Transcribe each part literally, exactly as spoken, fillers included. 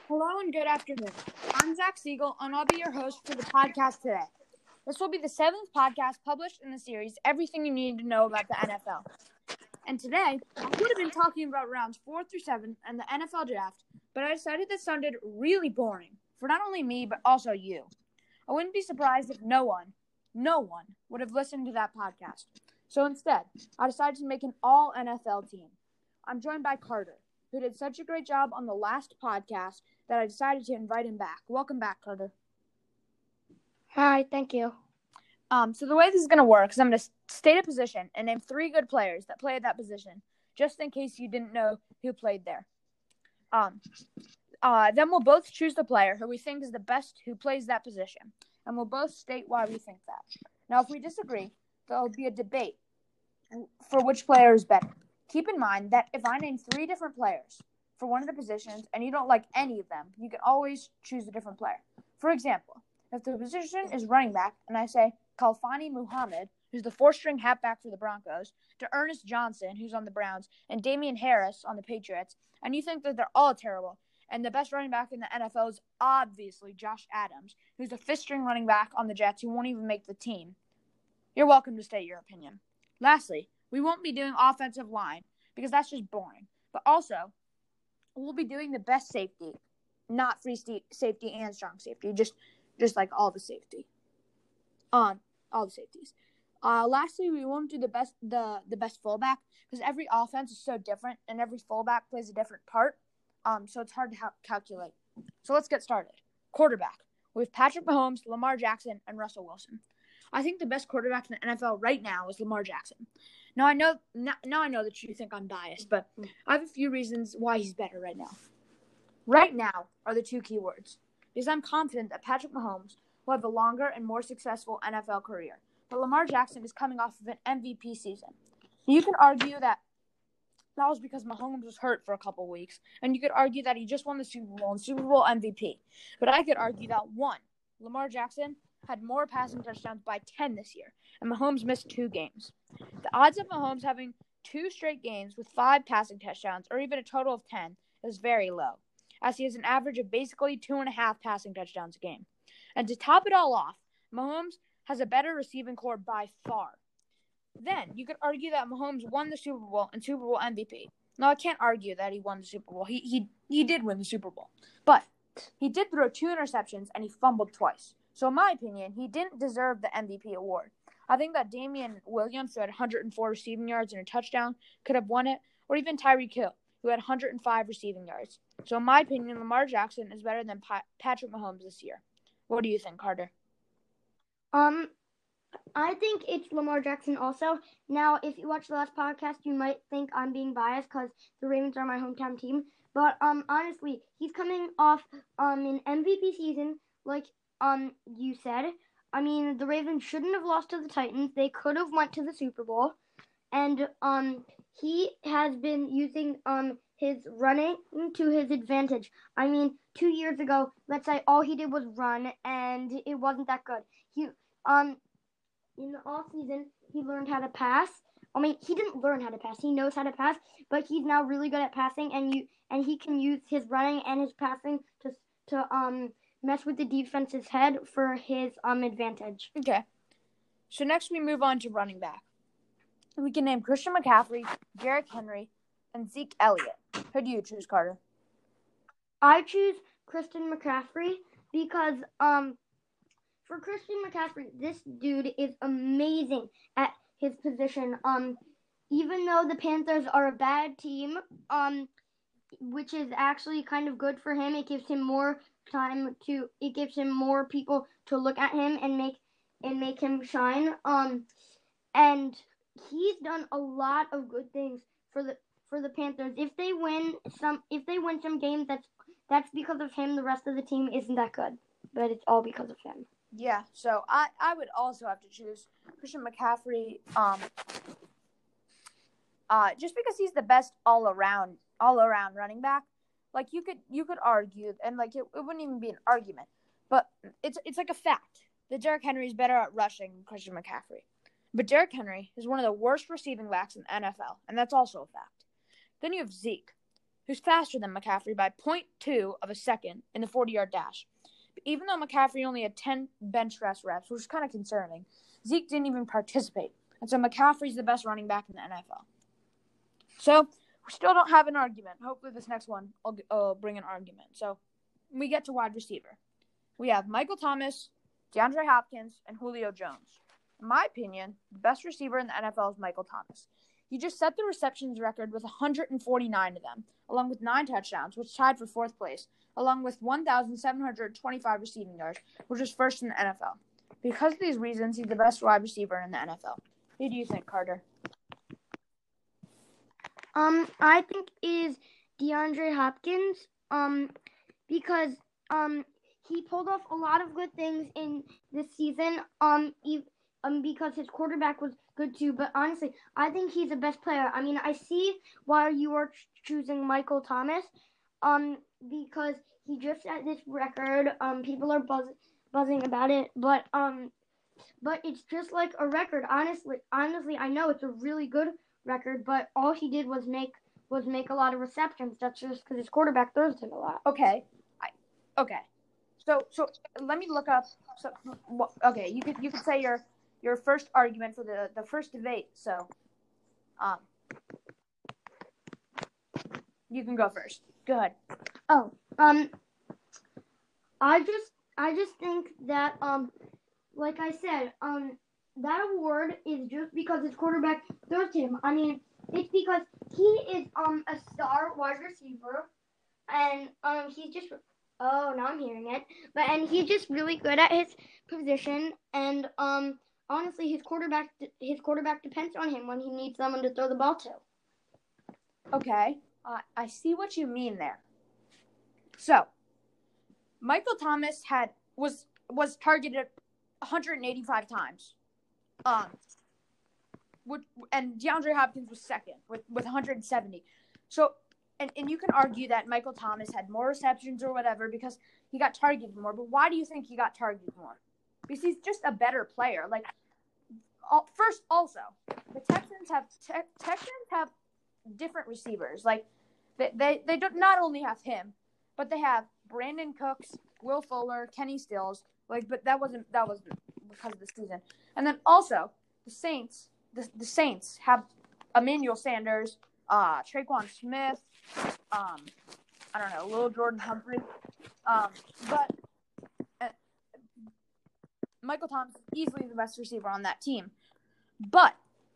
Hello and good afternoon. I'm Zach Siegel, and I'll be your host for the podcast today. This will be the seventh podcast published in the series, Everything You Need to Know About the N F L. And today, I would have been talking about rounds four through seven and the N F L draft, but I decided that sounded really boring for not only me, but also you. I wouldn't be surprised if no one, no one, would have listened to that podcast. So instead, I decided to make an all N F L team. I'm joined by Carter, who did such a great job on the last podcast that I decided to invite him back. Welcome back, Carter. Hi, thank you. Um, so the way this is going to work is I'm going to state a position and name three good players that play at that position, just in case you didn't know who played there. Um, uh, then we'll both choose the player who we think is the best who plays that position, and we'll both state why we think that. Now, if we disagree, there will be a debate for which player is better. Keep in mind that if I name three different players for one of the positions and you don't like any of them, you can always choose a different player. For example, if the position is running back and I say Khalfani Muhammad, who's the four-string halfback for the Broncos, to Ernest Johnson, who's on the Browns, and Damian Harris on the Patriots, and you think that they're all terrible, and the best running back in the N F L is obviously Josh Adams, who's a fifth-string running back on the Jets who won't even make the team, you're welcome to state your opinion. Lastly, we won't be doing offensive line because that's just boring. But also, we'll be doing the best safety, not free st- safety and strong safety, just just like all the safety. Um, all the safeties. Uh, lastly, we won't do the best the, the best fullback because every offense is so different and every fullback plays a different part. Um, so it's hard to ha- calculate. So let's get started. Quarterback. We have Patrick Mahomes, Lamar Jackson, and Russell Wilson. I think the best quarterback in the N F L right now is Lamar Jackson. Now I know now, now I know that you think I'm biased, but I have a few reasons why he's better right now. Right now are the two key words, because I'm confident that Patrick Mahomes will have a longer and more successful N F L career, but Lamar Jackson is coming off of an M V P season. You can argue that that was because Mahomes was hurt for a couple weeks, and you could argue that he just won the Super Bowl and Super Bowl M V P. But I could argue that, one, Lamar Jackson had more passing touchdowns by ten this year, and Mahomes missed two games. The odds of Mahomes having two straight games with five passing touchdowns, or even a total of ten, is very low, as he has an average of basically two and a half passing touchdowns a game. And to top it all off, Mahomes has a better receiving core by far. Then, you could argue that Mahomes won the Super Bowl and Super Bowl M V P. Now, I can't argue that he won the Super Bowl. He he he did win the Super Bowl. But he did throw two interceptions, and he fumbled twice. So, in my opinion, he didn't deserve the M V P award. I think that Damian Williams, who had one hundred four receiving yards and a touchdown, could have won it, or even Tyreek Hill, who had one hundred five receiving yards. So, in my opinion, Lamar Jackson is better than pa- Patrick Mahomes this year. What do you think, Carter? Um, I think it's Lamar Jackson also. Now, if you watch the last podcast, you might think I'm being biased because the Ravens are my hometown team. But um, honestly, he's coming off um an M V P season, like um you said. I mean, the Ravens shouldn't have lost to the Titans. They could have went to the Super Bowl. And um, he has been using um his running to his advantage. I mean, two years ago, let's say all he did was run, and it wasn't that good. He um in the off season, he learned how to pass. I mean, he didn't learn how to pass. He knows how to pass, but he's now really good at passing, and you and he can use his running and his passing to to um mess with the defense's head for his um advantage. Okay. So next we move on to running back. We can name Christian McCaffrey, Derrick Henry, and Zeke Elliott. Who do you choose, Carter? I choose Christian McCaffrey because um for Christian McCaffrey, this dude is amazing at his position. Um, even though the Panthers are a bad team, um, which is actually kind of good for him, it gives him more time to. It gives him more people to look at him and make and make him shine. Um, and he's done a lot of good things for the for the Panthers. If they win some, if they win some games, that's that's because of him. The rest of the team isn't that good, but it's all because of him. Yeah, so I, I would also have to choose Christian McCaffrey, um, uh, just because he's the best all around all around running back. Like you could you could argue, and like it, it wouldn't even be an argument, but it's it's like a fact that Derrick Henry is better at rushing than Christian McCaffrey. But Derrick Henry is one of the worst receiving backs in the N F L, and that's also a fact. Then you have Zeke, who's faster than McCaffrey by zero point two of a second in the forty-yard dash. But even though McCaffrey only had ten bench press reps, which is kind of concerning, Zeke didn't even participate. And so McCaffrey's the best running back in the N F L. So we still don't have an argument. Hopefully this next one will uh, bring an argument. So we get to wide receiver. We have Michael Thomas, DeAndre Hopkins, and Julio Jones. In my opinion, the best receiver in the N F L is Michael Thomas. He just set the receptions record with one hundred forty-nine of them, along with nine touchdowns, which tied for fourth place, along with one thousand seven hundred twenty-five receiving yards, which is first in the N F L. Because of these reasons, he's the best wide receiver in the N F L. Who do you think, Carter? Um, I think it is DeAndre Hopkins. Um, because um he pulled off a lot of good things in this season. Um, he, um, because his quarterback was good too. But honestly, I think he's the best player. I mean, I see why you are choosing Michael Thomas. Um, because he just set this record. Um, people are buzz- buzzing about it, but um, but it's just like a record. Honestly, honestly, I know it's a really good record, but all he did was make was make a lot of receptions. That's just because his quarterback throws it a lot. Okay, I, okay. So so let me look up. So okay, you could you could say your your first argument for the, the first debate. So, um, you can go first. Go ahead. Oh, um, I just I just think that um, like I said, um, that award is just because his quarterback throws to him. I mean, it's because he is um a star wide receiver, and um he's just oh now I'm hearing it, but and he's just really good at his position, and um honestly his quarterback his quarterback depends on him when he needs someone to throw the ball to. Okay, uh, I see what you mean there. So, Michael Thomas had was was targeted one hundred eighty-five times. Um, would, and DeAndre Hopkins was second with, with one hundred seventy. So, and, and you can argue that Michael Thomas had more receptions or whatever because he got targeted more. But why do you think he got targeted more? Because he's just a better player. Like, all, first, also, the Texans have te- Texans have different receivers. Like, they they they don't not only have him, but they have Brandon Cooks, Will Fuller, Kenny Stills. Like, but that wasn't that wasn't because of the season. And then also the Saints, the the Saints have Emmanuel Sanders, uh, Traquan Smith, um, I don't know, Lil Jordan Humphrey, um, but uh, Michael Thomas is easily the best receiver on that team. But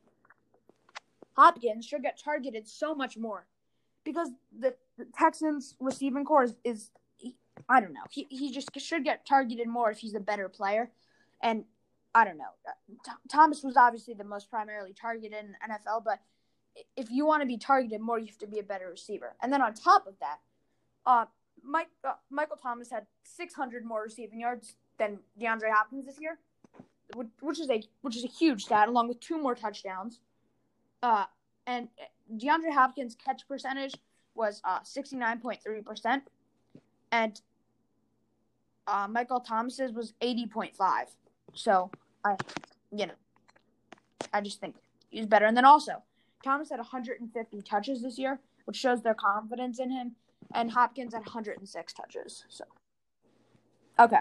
Hopkins should get targeted so much more because the, the Texans receiving core is, is he, I don't know. He he just should get targeted more if he's a better player. And I don't know. Th- Thomas was obviously the most primarily targeted in the N F L, but if you want to be targeted more, you have to be a better receiver. And then on top of that, uh, Mike uh, Michael Thomas had six hundred more receiving yards than DeAndre Hopkins this year, which, which is a which is a huge stat, along with two more touchdowns. Uh, and DeAndre Hopkins' catch percentage was uh, sixty-nine point three percent, and uh, Michael Thomas's was eighty point five. So, I, you know, I just think he's better. And then also, Thomas had one hundred fifty touches this year, which shows their confidence in him, and Hopkins had one hundred six touches. So, okay.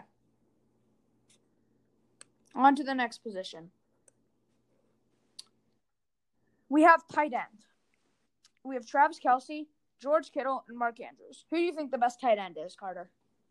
On to the next position. We have tight end. We have Travis Kelce, George Kittle, and Mark Andrews. Who do you think the best tight end is, Carter?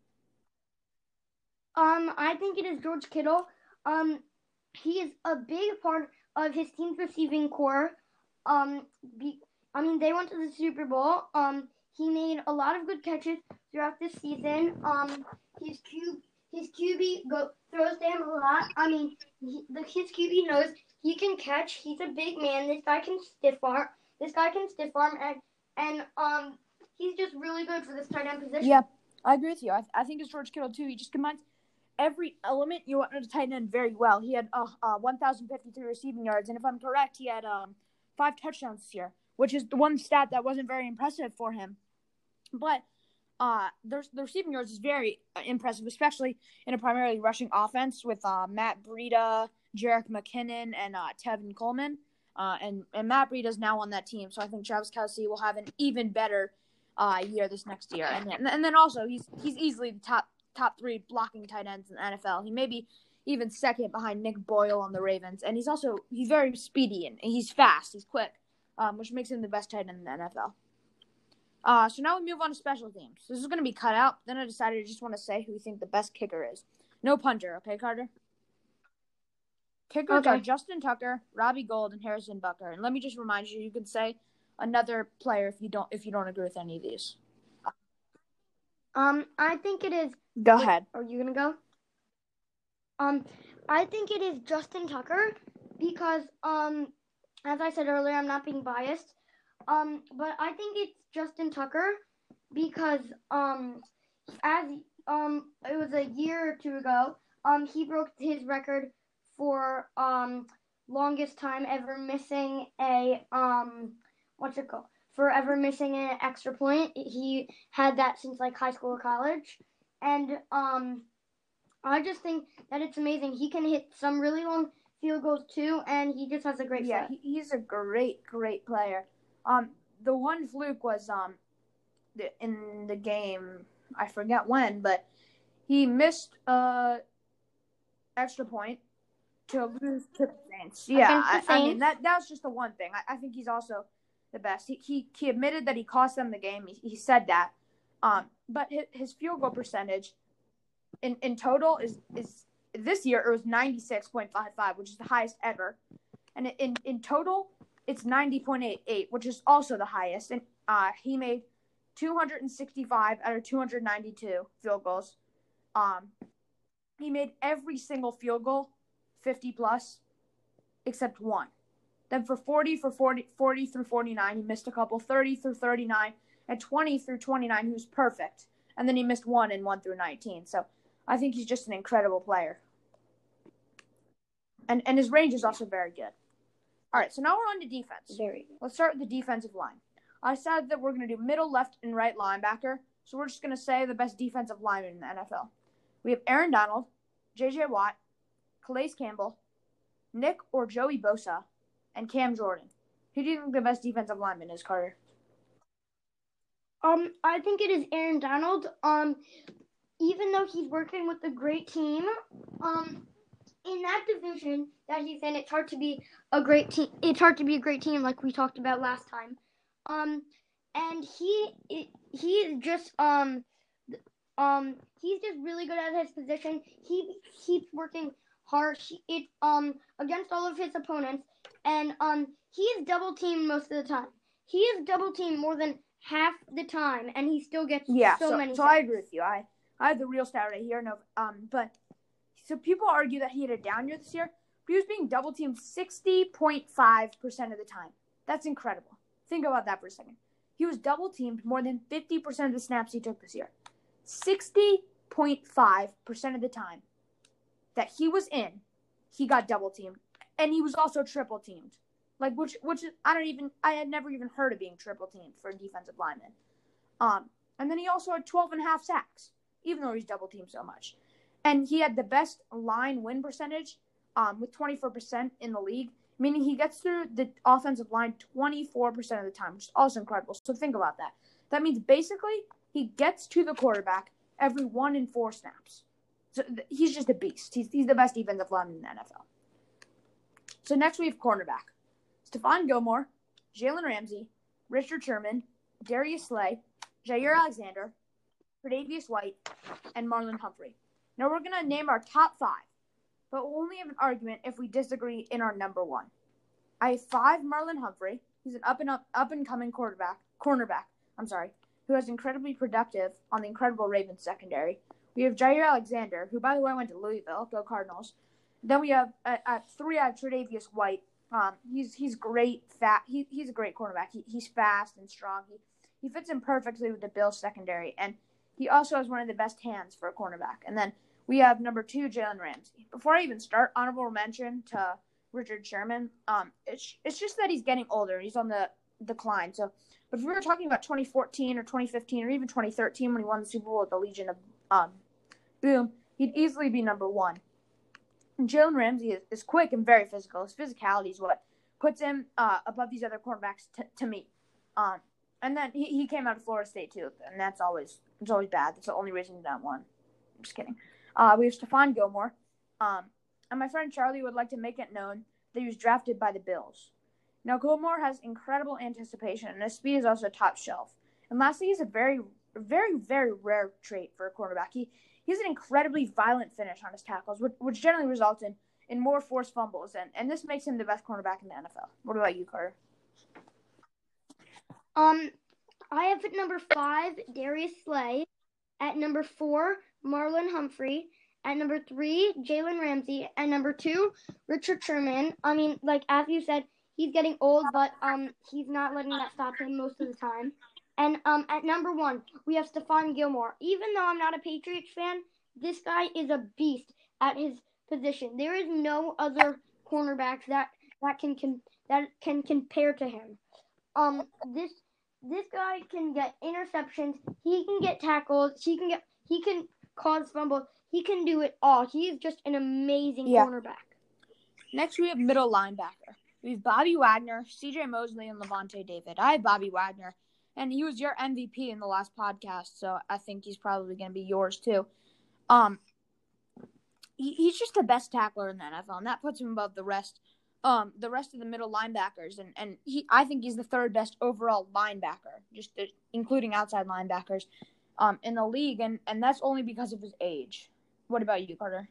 Um, I think it is George Kittle. Um, he is a big part of his team's receiving core. Um, be, I mean, they went to the Super Bowl. Um, he made a lot of good catches throughout this season. Um, his Q, his Q B go, throws to him a lot. I mean, he, the, his Q B knows he can catch. He's a big man. This guy can stiff arm. This guy can stiff arm, and and um, he's just really good for this tight end position. Yeah, I agree with you. I, I think it's George Kittle too. He just combines every element you want to tight end very well. He had uh, uh one thousand fifty-three receiving yards, and if I'm correct, he had um five touchdowns this year, which is the one stat that wasn't very impressive for him. But uh, the, the receiving yards is very uh, impressive, especially in a primarily rushing offense with uh, Matt Breida, Jerick McKinnon, and uh, Tevin Coleman. Uh, and, and Matt Breida is now on that team, so I think Travis Kelce will have an even better uh, year this next year. And then, and then also he's he's easily the top top three blocking tight ends in the N F L. He may be even second behind Nick Boyle on the Ravens. And he's also he's very speedy and he's fast. He's quick, um, which makes him the best tight end in the N F L. Uh, so now we move on to special teams. This is going to be cut out. Then I decided I just want to say who we think the best kicker is. No punter, okay, Carter? Kickers Okay. are Justin Tucker, Robbie Gould, and Harrison Butker. And let me just remind you, you can say another player if you don't if you don't agree with any of these. Um, I think it is. Go ahead. Are you gonna go? Um, I think it is Justin Tucker because, um, as I said earlier, I'm not being biased. Um, but I think it's Justin Tucker because, um, as um, it was a year or two ago, um, he broke his record for um longest time ever missing a um what's it called for ever missing an extra point. He had that since like high school or college, and um I just think that it's amazing. He can hit some really long field goals too, and he just has a great yeah foot. he, he's a great great player. Um the one fluke was um the, in the game, I forget when, but he missed a extra point to lose to the Saints. Yeah, Against the I, I mean Saints. that that's just the one thing. I, I think he's also the best. He, he he admitted that he cost them the game. He, he said that. Um, but his, his field goal percentage in, in total is is this year it was ninety-six point five five, which is the highest ever. And in in total it's ninety point eight eight, which is also the highest. And uh, he made two hundred sixty-five out of two hundred ninety-two field goals. Um, he made every single field goal fifty plus, except one. Then for forty, for forty, forty through forty-nine, he missed a couple. thirty through thirty-nine, and twenty through twenty-nine, he was perfect. And then he missed one in one through nineteen. So I think he's just an incredible player. And and his range is also very good. All right, so now we're on to defense. Very good. Let's start with the defensive line. I said that we're going to do middle, left, and right linebacker. So we're just going to say the best defensive lineman in the N F L. We have Aaron Donald, J J Watt, Calais Campbell, Nick or Joey Bosa, and Cam Jordan. Who do you think the best defensive lineman is, Carter? Um, I think it is Aaron Donald. Um, even though he's working with a great team, um, in that division that he's in, it's hard to be a great team. It's hard to be a great team, like we talked about last time. Um, and he he is just um um he's just really good at his position. He keeps working hard. He, it um against all of his opponents, and um he is double teamed most of the time. He is double teamed more than half the time, and he still gets Yeah, so, so, many. so I agree with you. I I have the real stat right here. No, um, but so people argue that he had a down year this year, but he was being double teamed sixty point five percent of the time. That's incredible. Think about that for a second. He was double teamed more than fifty percent of the snaps he took this year. sixty point five percent of the time that he was in, he got double teamed, and he was also triple teamed. Like which, which I don't even, I had never even heard of being triple teamed for a defensive lineman. Um, and then he also had twelve and a half sacks, even though he's double teamed so much. And he had the best line win percentage, um, with twenty-four percent in the league, meaning he gets through the offensive line twenty-four percent of the time, which is also incredible. So think about that. That means basically he gets to the quarterback every one in four snaps. So th- he's just a beast. He's he's the best defensive lineman in the N F L. So next we have cornerback. Stephon Gilmore, Jalen Ramsey, Richard Sherman, Darius Slay, Jair Alexander, Tre'Davious White, and Marlon Humphrey. Now we're going to name our top five, but we'll only have an argument if we disagree in our number one. I have five Marlon Humphrey. He's an up and up, up and coming quarterback, cornerback, I'm sorry, who was incredibly productive on the incredible Ravens secondary. We have Jair Alexander, who, by the way, went to Louisville. Go Cardinals. Then we have at, at three, I have Tre'Davious White. Um, he's he's great, fat. He he's a great cornerback. He he's fast and strong. He he fits in perfectly with the Bills secondary, and he also has one of the best hands for a cornerback. And then we have number two, Jalen Ramsey. Before I even start, honorable mention to Richard Sherman. Um, it's it's just that he's getting older. He's on the decline. So, but if we were talking about twenty fourteen or twenty fifteen or even twenty thirteen when he won the Super Bowl with the Legion of um, Boom, he'd easily be number one. And Jalen Ramsey is, is quick and very physical. His physicality is what puts him uh, above these other cornerbacks t- to me. Um, and then he, he came out of Florida State too, and that's always it's always bad. That's the only reason he got one. I'm just kidding. Uh, we have Stephon Gilmore, um, and my friend Charlie would like to make it known that he was drafted by the Bills. Now Gilmore has incredible anticipation, and his speed is also top shelf. And lastly, he's a very, very, very rare trait for a quarterback. He he has an incredibly violent finish on his tackles, which, which generally results in, in more forced fumbles, and, and this makes him the best cornerback in the N F L. What about you, Carter? Um, I have at number five Darius Slay, at number four Marlon Humphrey, at number three Jalen Ramsey, at number two Richard Sherman. I mean, like as you said, he's getting old, but um, he's not letting that stop him most of the time. And um, at number one, we have Stephon Gilmore. Even though I'm not a Patriots fan, this guy is a beast at his position. There is no other cornerbacks that, that can, can that can compare to him. Um, this this guy can get interceptions. He can get tackles. He can get he can cause fumbles. He can do it all. He is just an amazing yeah. cornerback. Next, we have middle linebacker. We have Bobby Wagner, C J Mosley, and Levante David. I have Bobby Wagner, and he was your M V P in the last podcast, so I think he's probably going to be yours too. Um, he, he's just the best tackler in the N F L, and that puts him above the rest, um, the rest of the middle linebackers. And and he, I think he's the third best overall linebacker, just the, including outside linebackers, um, in the league, and and that's only because of his age. What about you, Carter?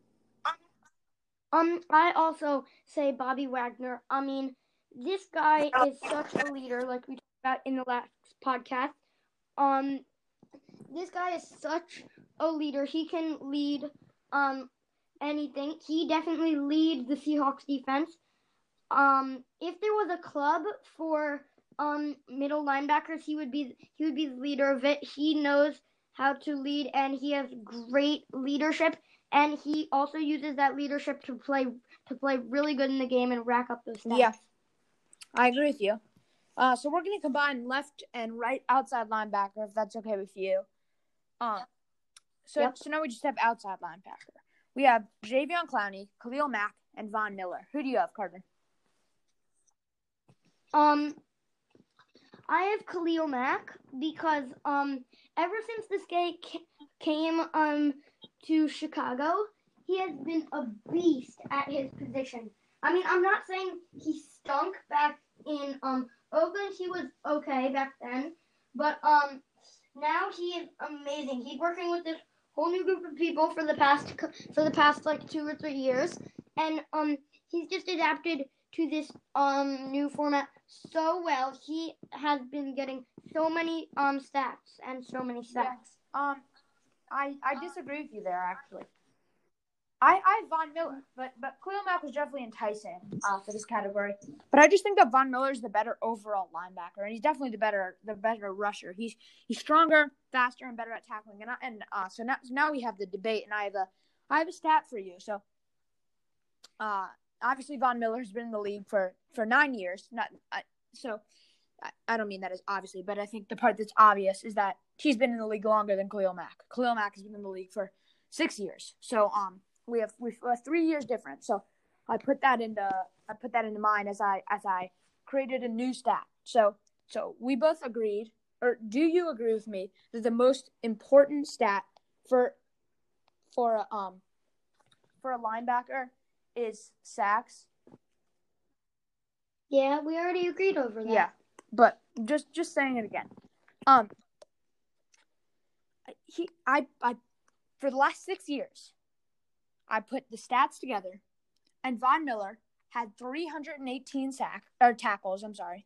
Um, I also say Bobby Wagner. I mean, this guy is such a leader, like we talked about in the last podcast. Um, this guy is such a leader. He can lead um anything. He definitely leads the Seahawks defense. Um, if there was a club for um middle linebackers, he would be he would be the leader of it. He knows how to lead, and he has great leadership. And he also uses that leadership to play to play really good in the game and rack up those stats. Yeah, I agree with you. Uh, so we're going to combine left and right outside linebacker, if that's okay with you. Um, so yep. so now we just have outside linebacker. We have Jadeveon Clowney, Khalil Mack, and Von Miller. Who do you have, Carter? Um, I have Khalil Mack because um ever since this guy came um. to Chicago, he has been a beast at his position. I mean, I'm not saying he stunk back in um Oakland. He was okay back then, but um now he is amazing. He's working with this whole new group of people for the past for the past like two or three years, and um he's just adapted to this um new format so well. He has been getting so many um stats and so many sacks. Yeah. Um. I, I disagree with you there, actually. I, I have Von Miller, but but Khalil Mack was definitely enticing uh, for this category. But I just think that Von Miller is the better overall linebacker, and he's definitely the better the better rusher. He's he's stronger, faster, and better at tackling. And I, and uh, so now so now we have the debate, and I have a I have a stat for you. So, uh, obviously Von Miller has been in the league for, for nine years. Not uh, so. I don't mean that as obviously, but I think the part that's obvious is that he's been in the league longer than Khalil Mack. Khalil Mack has been in the league for six years. So um, we have we have three years difference. So I put that into I put that into mind as I as I created a new stat. So so we both agreed, or do you agree with me that the most important stat for for a, um for a linebacker is sacks? Yeah, we already agreed over that. Yeah. But just just saying it again. Um he I I for the last six years I put the stats together, and Von Miller had three hundred eighteen sack or tackles, I'm sorry.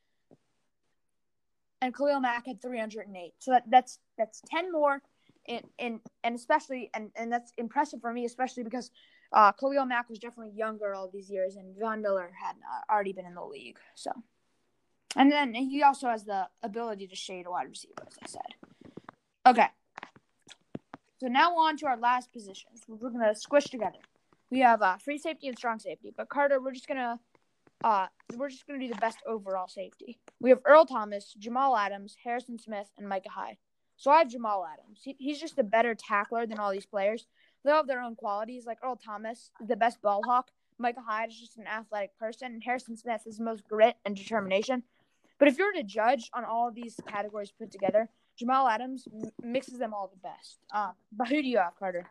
And Khalil Mack had three hundred eight. So that, that's that's ten more in, in and especially and, and that's impressive for me, especially because uh, Khalil Mack was definitely younger all these years, and Von Miller had uh, already been in the league. So And then he also has the ability to shade a wide receiver, as I said. Okay. So now on to our last positions. We're going to squish together. We have uh, free safety and strong safety. But Carter, we're just going to uh, we're just going to do the best overall safety. We have Earl Thomas, Jamal Adams, Harrison Smith, and Micah Hyde. So I have Jamal Adams. He, he's just a better tackler than all these players. They all have their own qualities. Like Earl Thomas is the best ball hawk. Micah Hyde is just an athletic person. And Harrison Smith is the most grit and determination. But if you were to judge on all of these categories put together, Jamal Adams m- mixes them all the best. Uh, but who do you have, Carter?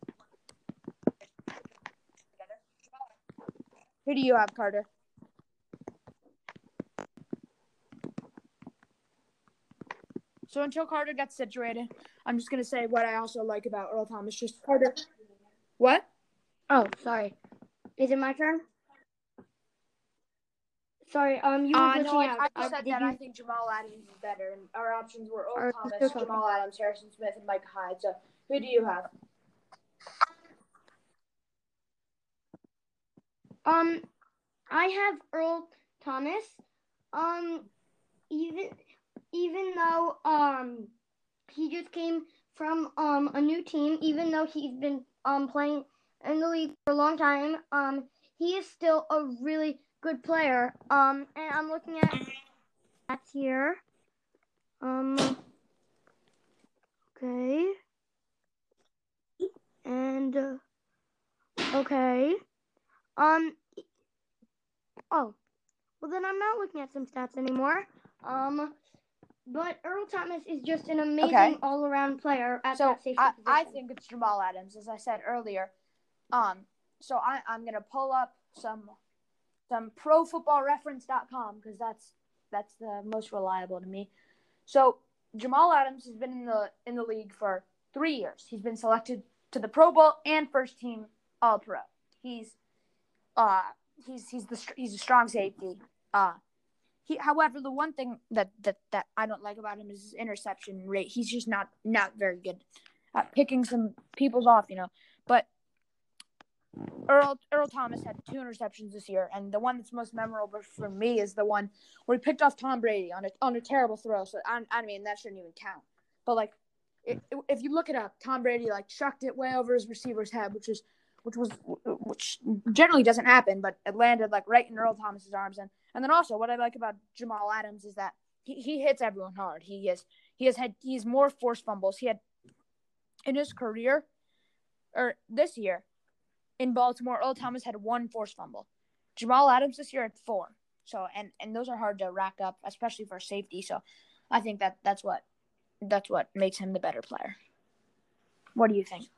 Who do you have, Carter? So until Carter gets situated, I'm just going to say what I also like about Earl Thomas. Just Carter. What? Oh, sorry. Is it my turn? Sorry, um, you were Uh, glitching no, I, out. I Uh, just said did that you? I think Jamal Adams is better, and our options were Earl Or Thomas, still talking? Jamal Adams, Harrison Smith, and Micah Hyde. So who do you have? Um, I have Earl Thomas. Um, even even though um he just came from um a new team, even though he's been um playing in the league for a long time, um he is still a really good player. Um, and I'm looking at stats here. Um, okay, and uh, okay, um, oh, well then I'm not looking at some stats anymore. Um. But Earl Thomas is just an amazing Okay. all-around player at So that safety I, position. I think it's Jamal Adams, as I said earlier. Um, so I, I'm gonna pull up some some pro football reference dot com because that's that's the most reliable to me. So Jamal Adams has been in the in the league for three years. He's been selected to the Pro Bowl and first team All Pro. He's uh he's he's the he's a strong safety. Uh He, however, the one thing that, that, that I don't like about him is his interception rate. He's just not not very good at picking some people's off, you know. But Earl Earl Thomas had two interceptions this year, and the one that's most memorable for me is the one where he picked off Tom Brady on a on a terrible throw. So I, I mean that shouldn't even count. But like, it, if you look it up, Tom Brady like chucked it way over his receiver's head, which is which was which generally doesn't happen, but it landed like right in Earl Thomas's arms. And and then also what I like about Jamal Adams is that he, he hits everyone hard. He has he has had he's more forced fumbles. He had in his career or this year in Baltimore, Earl Thomas had one forced fumble. Jamal Adams this year had four. So and and those are hard to rack up, especially for safety. So I think that that's what that's what makes him the better player. What do you think?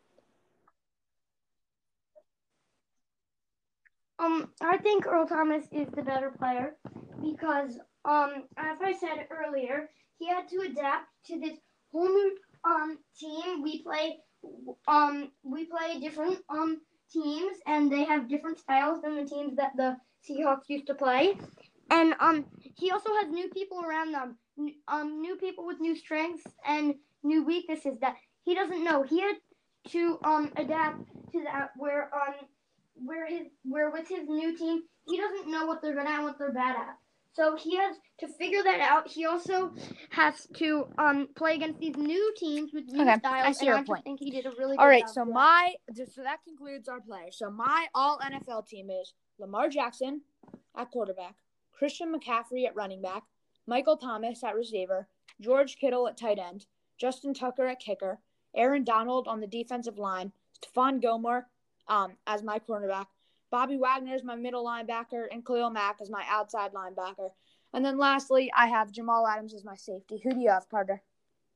Um, I think Earl Thomas is the better player because, um, as I said earlier, he had to adapt to this whole new um team. We play um we play different um teams, and they have different styles than the teams that the Seahawks used to play. And um, he also has new people around them, um, new people with new strengths and new weaknesses that he doesn't know. He had to um adapt to that where um where his where with his new team he doesn't know what they're good at and what they're bad at. So he has to figure that out. He also has to um play against these new teams with new Okay, styles. I see and your I just point. think he did a really All good right, job. so of that. my so that concludes our players. So my all N F L team is Lamar Jackson at quarterback, Christian McCaffrey at running back, Michael Thomas at receiver, George Kittle at tight end, Justin Tucker at kicker, Aaron Donald on the defensive line, Stephon Gilmore um, as my cornerback, Bobby Wagner as my middle linebacker, and Khalil Mack as my outside linebacker. And then lastly, I have Jamal Adams as my safety. Who do you have, Carter?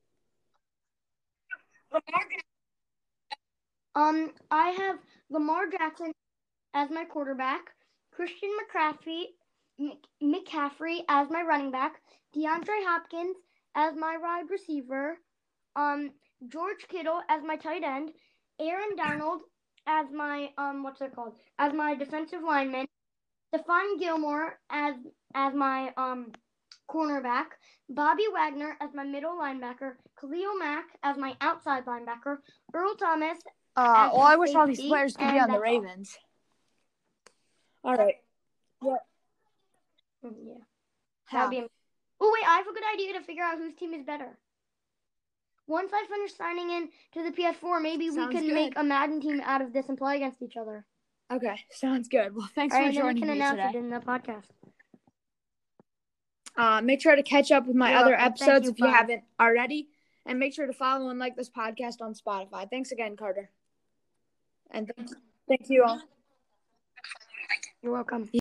Um, I have Lamar Jackson as my quarterback, Christian McCaffrey, McCaffrey as my running back, DeAndre Hopkins as my wide receiver, um, George Kittle as my tight end, Aaron Donald as my um, what's it called? As my defensive lineman, Stephon Gilmore as as my um cornerback, Bobby Wagner as my middle linebacker, Khalil Mack as my outside linebacker, Earl Thomas. Uh, well, I wish all these safety, players could be and on the that's all. Ravens. All right. Yeah. Mm, Yeah. How? That'd be. Oh wait, I have a good idea to figure out whose team is better. Once I finish signing in to the P S four, maybe Sounds we can good. make a Madden team out of this and play against each other. Okay, sounds good. Well, thanks All for right, then we joining can me announce today. it in the podcast. Uh, make sure to catch up with my You're other welcome. Thank episodes you. if you Bye. haven't already. And make sure to follow and like this podcast on Spotify. Thanks again, Carter. And thank, thank you all. You're welcome.